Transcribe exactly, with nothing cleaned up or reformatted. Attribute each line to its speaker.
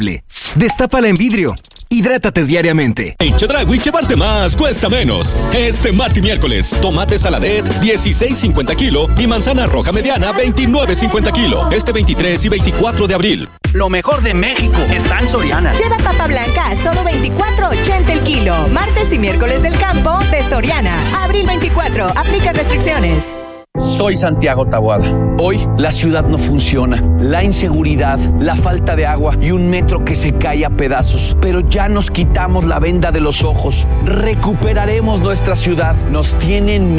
Speaker 1: Destápala en vidrio. Hidrátate diariamente.
Speaker 2: En Chedraui llevarse más cuesta menos. Este martes y miércoles, tomate saladet dieciséis cincuenta kilo y manzana roja mediana veintinueve cincuenta kilo. Este veintitrés y veinticuatro de abril.
Speaker 3: Lo mejor de México está en Soriana.
Speaker 4: Lleva papa blanca a solo veinticuatro ochenta el kilo. Martes y miércoles del campo de Soriana. Abril veinticuatro. Aplica restricciones.
Speaker 3: Soy Santiago Taboada. Hoy la ciudad no funciona. La inseguridad, la falta de agua y un metro que se cae a pedazos. Pero ya nos quitamos la venda de los ojos. Recuperaremos nuestra ciudad. Nos tienen